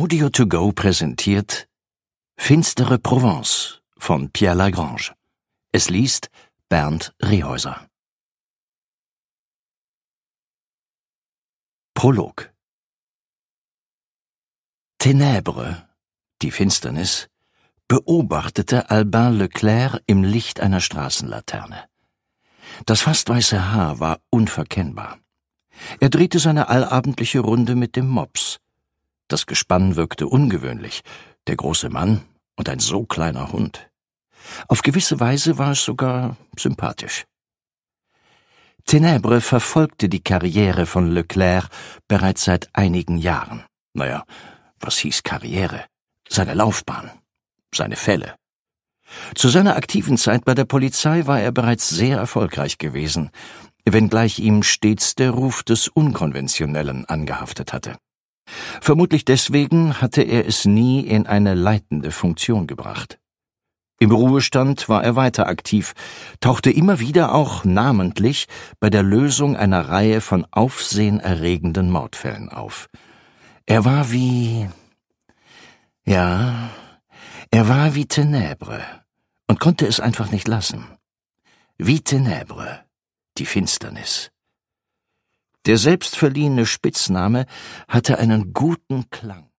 Audio to go präsentiert Finstere Provence von Pierre Lagrange. Es liest Bernd Rehäuser. Prolog. Ténèbres, die Finsternis, beobachtete Albin Leclerc im Licht einer Straßenlaterne. Das fast weiße Haar war unverkennbar. Er drehte seine allabendliche Runde mit dem Mops. Das Gespann wirkte ungewöhnlich, der große Mann und ein so kleiner Hund. Auf gewisse Weise war es sogar sympathisch. Ténèbres verfolgte die Karriere von Leclerc bereits seit einigen Jahren. Naja, was hieß Karriere? Seine Laufbahn, seine Fälle. Zu seiner aktiven Zeit bei der Polizei war er bereits sehr erfolgreich gewesen, wenngleich ihm stets der Ruf des Unkonventionellen angehaftet hatte. Vermutlich deswegen hatte er es nie in eine leitende Funktion gebracht. Im Ruhestand war er weiter aktiv, tauchte immer wieder auch namentlich bei der Lösung einer Reihe von aufsehenerregenden Mordfällen auf. Er war wie Ténèbres und konnte es einfach nicht lassen. Wie Ténèbres, die Finsternis. Der selbstverliehene Spitzname hatte einen guten Klang.